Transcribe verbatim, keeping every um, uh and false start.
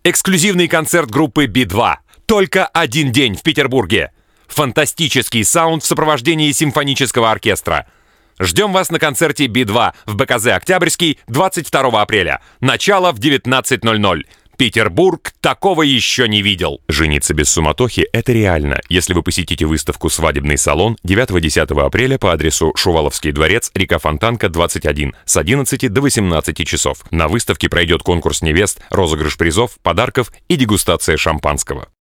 Эксклюзивный концерт группы би два. Только один день в Петербурге. Фантастический саунд в сопровождении симфонического оркестра. Ждем вас на концерте би два в бэ ка зэ «Октябрьский» двадцать второго апреля. Начало в девятнадцать ноль ноль. Петербург такого еще не видел. Жениться без суматохи – это реально, если вы посетите выставку «Свадебный салон» девятого-десятого апреля по адресу Шуваловский дворец, река Фонтанка, двадцать один, с одиннадцати до восемнадцати часов. На выставке пройдет конкурс невест, розыгрыш призов, подарков и дегустация шампанского.